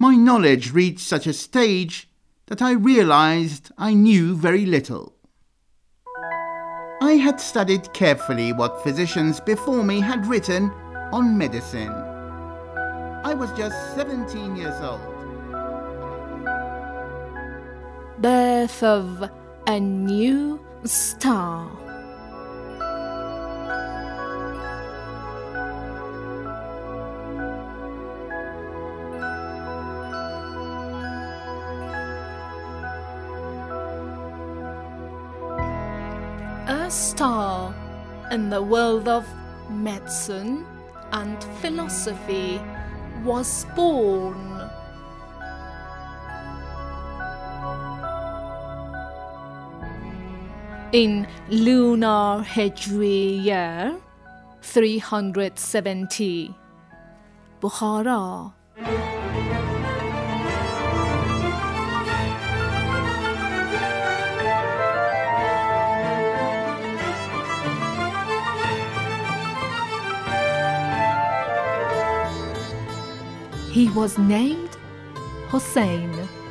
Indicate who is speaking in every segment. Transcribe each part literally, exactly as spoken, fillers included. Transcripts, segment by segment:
Speaker 1: my knowledge reached such a stage that I realized I knew very little. I had studied carefully what physicians before me had written on medicine. I was just seventeen years old.
Speaker 2: Birth of a new star. A star in the world of medicine and philosophy was born. In lunar Hijri year three hundred seventy, Bukhara. He was named Hussein.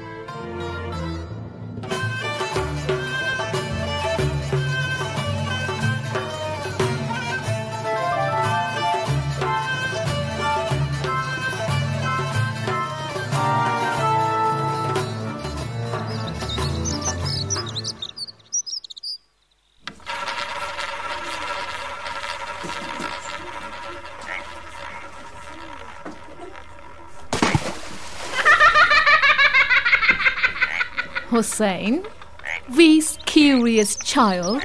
Speaker 2: Hussein, this curious child,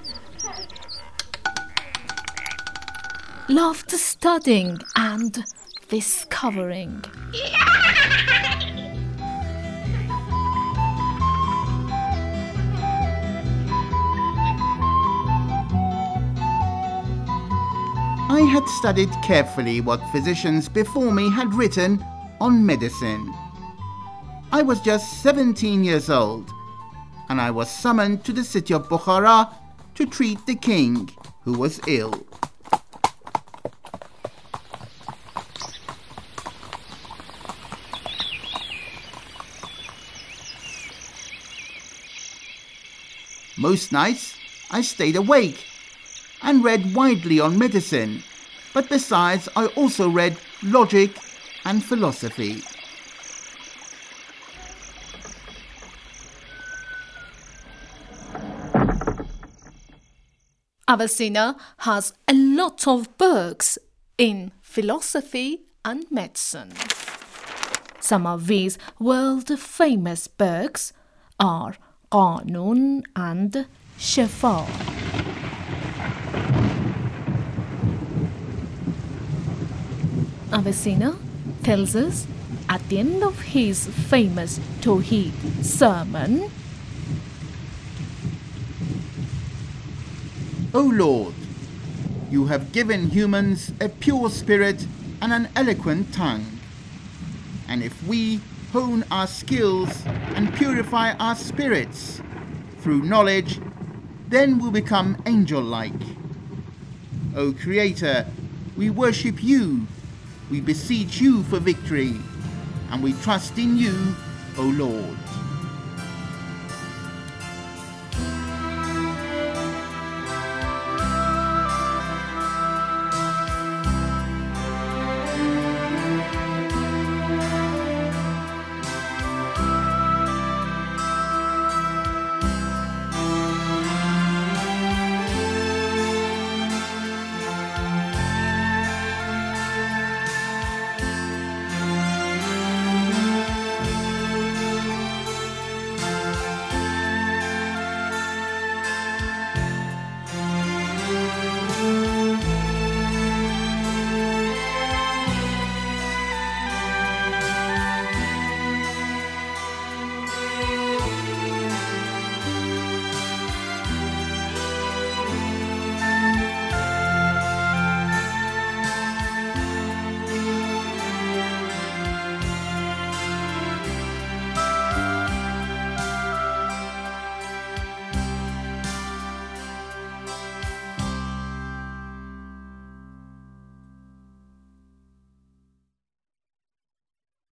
Speaker 2: loved studying and discovering.
Speaker 1: I had studied carefully what physicians before me had written on medicine. I was just seventeen years old, and I was summoned to the city of Bukhara to treat the king, who was ill. Most nights I stayed awake and read widely on medicine, but besides I also read logic and philosophy.
Speaker 2: Avicenna has a lot of books in philosophy and medicine. Some of these world-famous books are Qanun and Shifa. Avicenna tells us at the end of his famous Tawheed sermon,
Speaker 1: O Lord, you have given humans a pure spirit and an eloquent tongue. And if we hone our skills and purify our spirits through knowledge, then we'll become angel-like. O Creator, we worship you, we beseech you for victory, and we trust in you, O Lord.